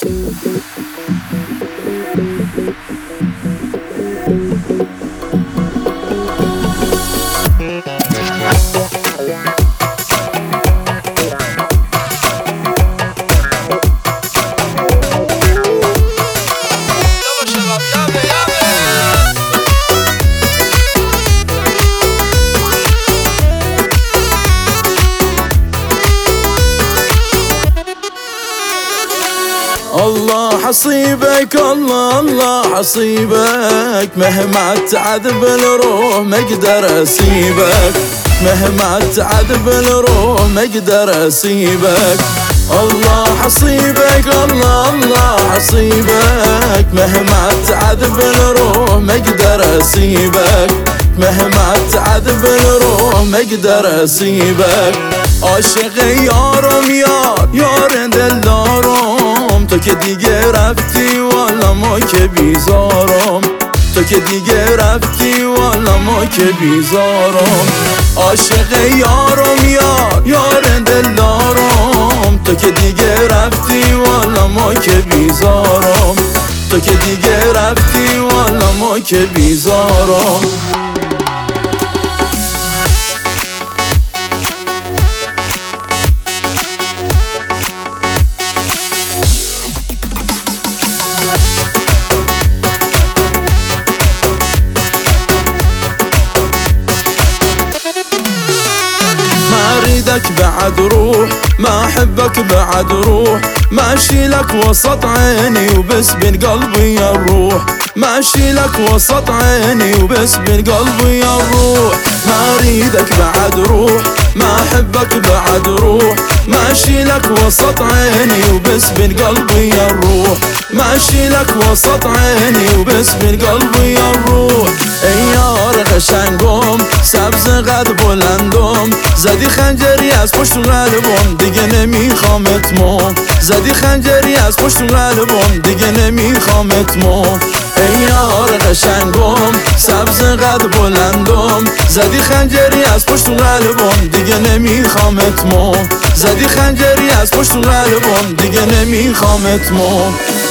الله حصيبك الله الله حصيبك، مهما تعذب الروح ما اقدر اسيبك، مهما تعذب الروح ما اقدر اسيبك. الله حصيبك الله الله حصيبك، مهما تعذب الروح ما اقدر اسيبك، مهما تعذب الروح ما اقدر اسيبك. عاشق یارم یار دلدارم، تو که دیگه رفتی والا ما که بیزارم، تو که دیگه رفتی والا ما که بیزارم. عاشق یارم یار دلدارم، تو که دیگه رفتی والا ما که بیزارم، تو که دیگه رفتی والا ما که بیزارم. اريدك بعد روح، ما احبك بعد روح، ماشي لك وسط عيني وبس بين قلبي الروح، ماشي لك وسط عيني وبس بين قلبي الروح. ما اريدك بعد روح، ما احبك بعد روح، ماشي لك وسط عيني وبس بين قلبي الروح، ماشي لك وسط عيني وبس بين قلبي الروح. ای یار قشنگم سبز قد بلندم، زدی خنجری از پشت قلبم دیگه نمیخوامت مو، زدی خنجری از پشت قلبم دیگه نمیخوامت مو. ای یار قشنگم سبز قد بلندم، زدی خنجری از پشت قلبم دیگه نمیخوامت مو، زدی خنجری از پشت قلبم دیگه نمیخوامت مو.